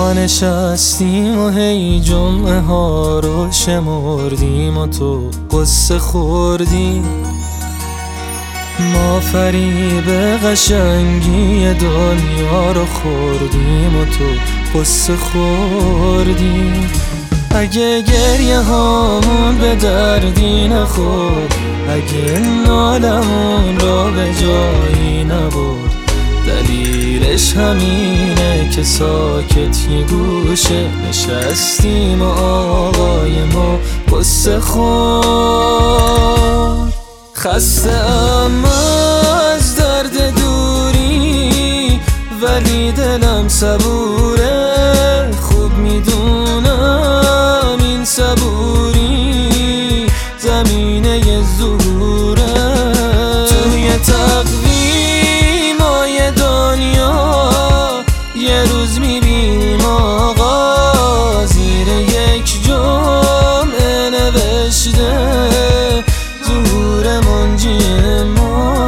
ما نشستیم و هی جمعه ها رو شمردیم و تو قصه خوردیم. ما فریب قشنگی دنیا رو خوردیم و تو قصه خوردیم. اگه گریه هامون به دردی نخورد، اگه نالمون را به جایی نبرد، دلیلش همینه که ساکت یه گوشه نشستیم و آقای ما قصه خورد. خسته ام از درد دوری ولی دلم صبوره، خوب میدونم این صبوری زمینه ظهوره. توی تقویمای دنیا یه روز میبینیم آقا زیر یک جمعه نوشته ظهور منجی ما،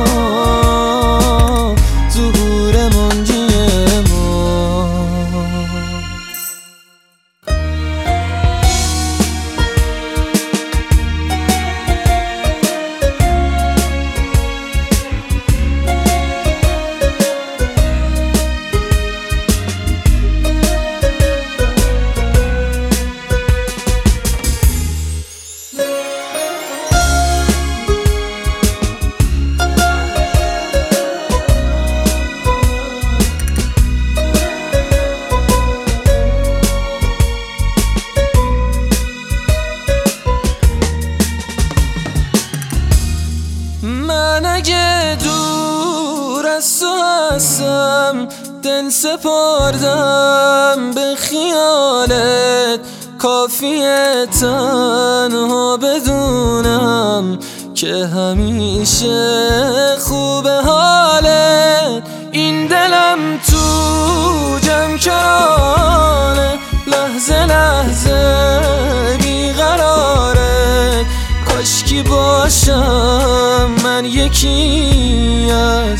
ظهور منجی ما. من اگه دور از تو هستم دل سپردم به خیالت، کافیه تنها بدونم که همیشه خوبه حالت. این دلم تو جمع کرانه لحظه لحظه بیقراره، کاشکی باشم من یکی از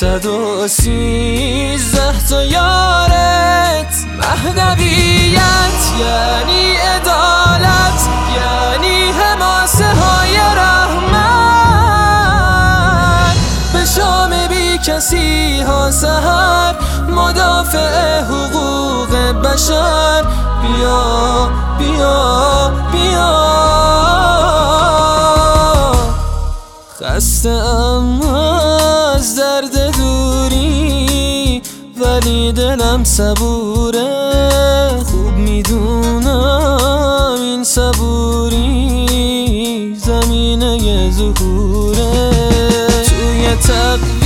313 تا یارت. مهدویت یعنی عدالت، یعنی حماسه های رحمت، به شام بی کسی ها سحر، مدافع حقوق بشر. بیا بیا بیا. خسته ام از درد دوری ولی دلم صبوره، خوب میدونم این صبوری زمینه ظهوره. توی